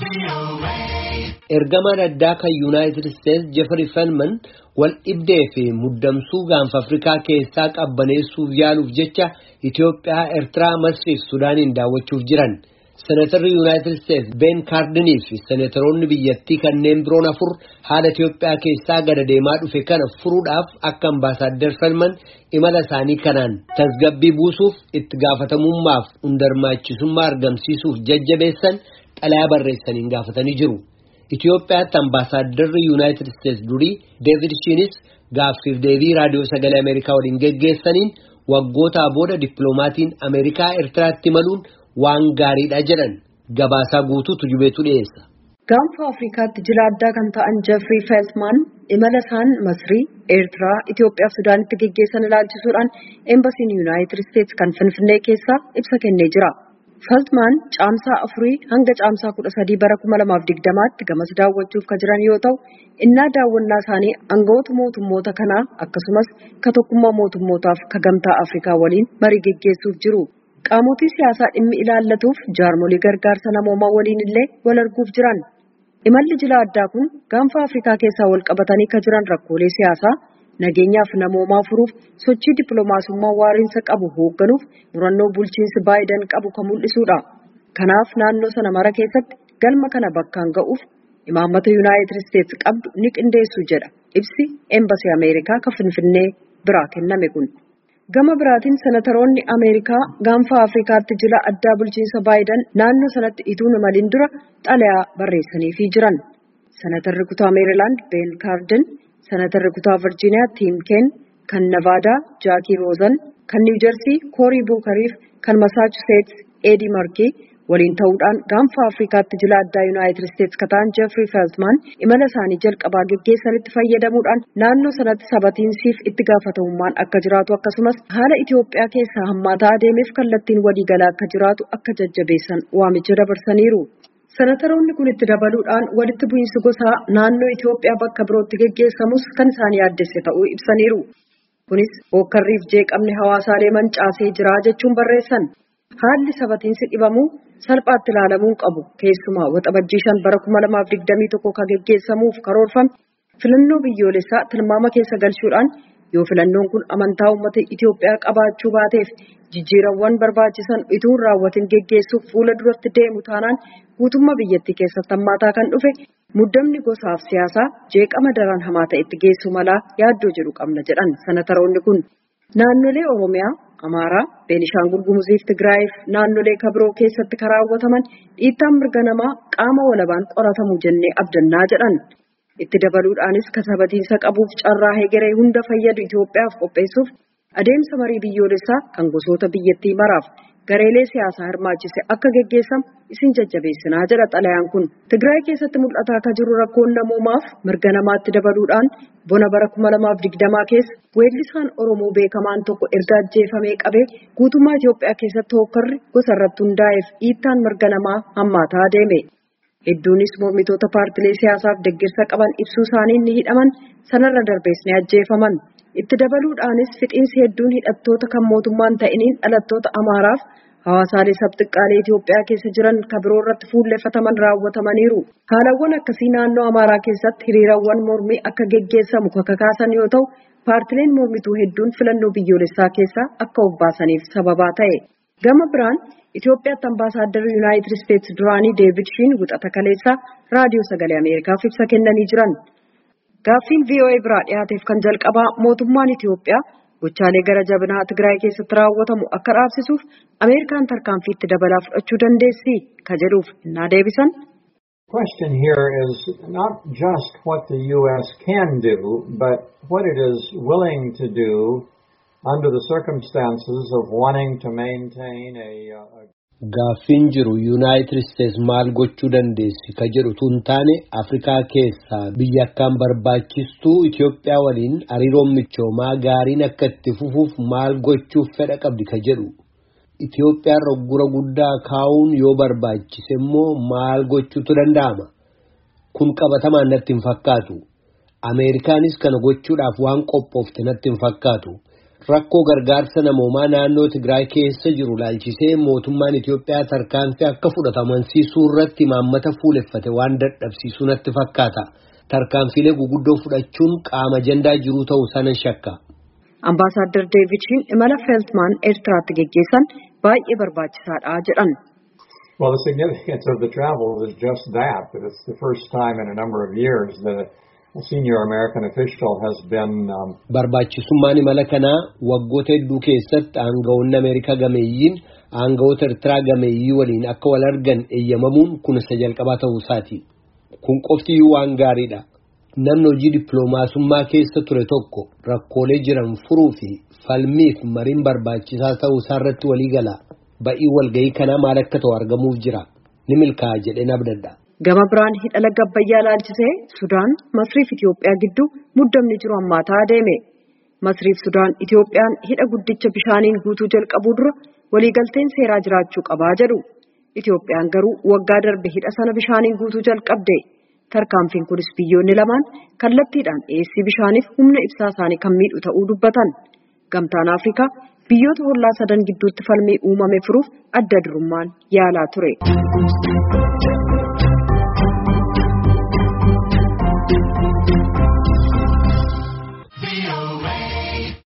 Ergamaan addaa kan United States Jeffrey Feltman wal dhibdee fi muddamsuu gaanfa Afrikaa keessaa qabbaneessuuf yaaluuf jecha Itoophiyaa, Eertiraa, Masrii fi Sudaaniin daawwachuuf jiran. Senatarri United States Ben Cardin fi senataroonni biyyattii kanneen biroon afur haala Itoophiyaa keessaa gada deemaa dhufe kana furuudhaaf akka ambaasaadder Feltman imala isaanii kanaan tasgabbii buusuuf itti gaafatamummaaf hundarmaachisummaa argamsiisuuf jajjabeessan xalayaa barreessaniin gaafatanii jiru. Itoophiyaatti ambaasaaddarri United States durii David Shinis gaaffiif deebii raadiyoo sagalee Ameerikaa waliin geggeessaniin waggootaa booda diploomaatiin Ameerikaa Eertiraatti maluun waan gaariidha jedhan. Gabaasaa guutuutu jubeetu dhiyeessa. Gaanfa Afrikaatti jila addaa kan ta'an Jeffrey Feltman imala isaan Masrii, Eertiraa, Itoophiyaa fi Sudaanitti geggeessan ilaalchisuudhaan Embassiin United States kan Finfinnee keessaa ibsa kennee jira. Feltman caamsaa 4 hanga caamsaa 13 bara 2020tti gamas daawwachuuf kan jiran yoo ta'u, innaa daawwannaa isaanii aangawoota mootummoota kanaa akkasumas ka tokkummaa mootummootaaf ka gamtaa Afrikaa waliin marii geggeessuuf jiru. Qaamotii siyaasaa dhimmi ilaallatuuf jaarmolii gargaarsa namoomaa waliin illee wal arguuf jiran. Imalli jila addaa kun gaanfa Afrikaa keessaa wal qabatanii ka jiran rakkoolee siyaasaa nageenyaaf namoomaa furuuf sochii dippiloomaasummaa waariinsa qabu hoogganuuf murannoo bulchiinsi Baayiden qabu kan mul'isudha. Kanaaf naannoo sana mara keessatti galma kana bakkaan ga'uuf imaammata United States qabdu ni qindeessu jedha ibsi Embassy Ameerikaa kan Finfinnee biraa kenname kun. Gama biraatiin senataroonni Ameerikaa gaanfa Afrikaatti jila addaa bulchiinsa Baayiden naannoo sanatti ituun imaliin dura xalayaa barreessaniifii jiran. Senatarri kutaa Meerilaand Ben Cardin, senatarri kutaa Virgiiniyaa Tim Kaine, kan Nevaadaa Jackie Rosen, kan New Jersey Cory Booker, kan Massachusetts Eddie Murphy waliin ta'uudhaan gaanfa Afrikaatti jila addaa United States kataan Jeffrey Feltman imala isaanii jalqabaa geggeessanitti fayyadamuudhaan naannoo sanatti sabatiinsiif itti gaafatamummaan akka jiraatu akkasumas haala Itoophiyaa keessaa hammaataa adeemeef kallattiin waliigalaa akka jiraatu akka jajjabeessan waamicha dabarsaniiru. Senataroonni kun itti dabaluudhaan walitti bu'iinsi gosaa naannoo Itoophiyaa bakka birootti geggeessamus kan isaan yaaddesse ta'uu ibsaniiru. Kunis hookkarriif jeeqamni hawaasaalee mancaasee jira jechuun barreessan. Haalli sabatiinsi dhibamuu salphaatti ilaalamuu qabu. Keessumaa waxabajjii 5 bara 2021 kan geggeessamuuf karoorfame filannoo biyyoolessaa tilmaama keessa galchuudhaan yoo filannoon kun amantaa uummata Itoophiyaa qabaachuu baateef jijjiirawwan barbaachisan ituun raawwatiin geggeessuuf fuula duratti deemu taanaan guutummaa biyyattii keessatti hammaataa kan dhufe muddamni gosaaf siyaasaa jeeqama daran hamaa ta'etti geessu malaa yaaddoo jedhu qabna jedhan senataroonni kun. Naannolee Oromiyaa, Amaaraa, Beenishaangul Gumuzii fi Tigraayiif naannolee kabiroo keessatti karaawwataman dhiittaan mirga namaa qaama walabaan qoratamu jennee abdannaa jedhan. Itti dabaluudhaanis kasabatiinsa qabuuf carraa hegeree hunda fayyadu Itoophiyaaf qopheessuuf adeemsa marii biyyoolessaa kan gosoota biyyattii maraaf gareelee siyaasaa hirmaachise akka geggeessamu isin jajjabeessinaa jedha xalayaan kun. Tigraay keessatti mul'ataa akka jiru rakkoon namoomaaf mirga namaatti dabaluudhaan bona bara 2020 keessa weellisaan Oromoo beekamaan tokko erga ajjeefamee qabee guutummaa Itoophiyaa keessatti hookkarri gosa irratti hundaa'eef dhiittaan mirga namaa hammaataa deeme. Hedduunis mormitoota paartilee siyaasaaf deeggarsa qaban ibsuu isaanii ni hidhaman sanarra darbees ni ajjeefaman. Itti dabaluudhaanis fixiinsi hedduun hidhattoota kan mootummaan ta'iniin dhalattoota Amaaraaf hawaasaalee sabxiqqaalee Itoophiyaa keessa jiran kabiroo irratti fuulleffataman raawwatamaniiru. Haalawwan akkasii naannoo Amaaraa keessatti hiriirawwan mormii akka geggeessamu kakaasan yoo ta'u, paartileen mormituu hedduun filannoo biyyoolessaa keessaa akka of baasaniif sababaa ta'e. Gama biraan Itoophiyaatti ambaasaaddarri United States duraanii David Shin wixata kaleessaa raadiyoo sagalee Ameerikaaf ibsa kennanii jiran. Gaaffiin VOA biraa dhiyaateef kan jalqabaa mootummaan Itoophiyaa gochaalee gara jabinaa Tigraay keessatti raawwatamu akka dhaabsisuuf Ameerikaan tarkaanfii itti dabalaa fudhachuu dandeessi ka jedhuuf innaa deebisan. The question here is not just what the U.S. can do, but what it is willing to do under the circumstances of wanting to maintain a Gaaffiin jiru United States maal gochuu dandeessi ka jedhu tun taane Afrikaa keessaa biyya akkaan barbaachistuu Itoophiyaa waliin hariiroon michoomaa gaariin akka itti fufuuf maal gochuuf fedha qabdi ka jedhu. Itoophiyaan roggura guddaa kaa'uun yoo barbaachise immoo maal gochuutu danda'ama. Kun qabatamaan natti hin fakkaatu. Ameerikaanis kana gochuudhaaf waan qophoofte natti hin fakkaatu. Rakkoo gargaarsa namoomaa naannoo Tigraay keessa jiru laalchisee mootummaan Itoophiyaa tarkaanfii akka fudhatamansiisuu irratti imaammata fuuleffate waan dadhabsiisu natti fakkaata. Tarkaanfiilee guguddoo fudhachuun qaama ajandaa jiru ta'uu sana shakka. Ambaasaadder Deevid Shiin imala Feltmaan Eertiraatti geggeessan baay'ee barbaachisaadha jedhan. Well, the significance of the travel is just that it's the first time in a number of years that a senior American official has been barbaachisummaan imala kanaa waggoota hedduu keessatti aangawoonni Ameerikaa gameeyyiin aangawoota Eertiraa gameeyyii waliin akka wal argan eeyyamamuun kun isa jalqabaa ta'uu isaati. Kun qofti waan gaariidha. Namni hojii dippiloomaasummaa keessa ture tokko rakkoolee jiran furuu fi falmiif mariin barbaachisaa ta'uu isaarratti walii gala. Ba'ii walga'ii kanaa maal akka ta'u argamuuf jira. Ni milkaa'a jedheen abdadha. Gama biraan hidha laga Abbayyaa laalchisee Sudaan, Masrii fi Itoophiyaa gidduu muddamni jiru hammaataa deeme. Masrii fi Sudaan Itoophiyaan hidha guddicha bishaaniin guutuu jalqabuu dura waliigalteen seeraa jiraachuu qabaa jedhu. Itoophiyaan garuu waggaa darbe hidha sana bishaaniin guutuu jalqabde. Tarkaanfiin kunis biyyoonni lamaan kallattiidhaan dhiyeessii bishaaniif humna ibsaa isaanii kan miidhu ta'uu dubbatan. Gamtaan Afrikaa biyyoota hollaa sadan gidduutti falmii uumame furuuf adda durummaan yaalaa ture.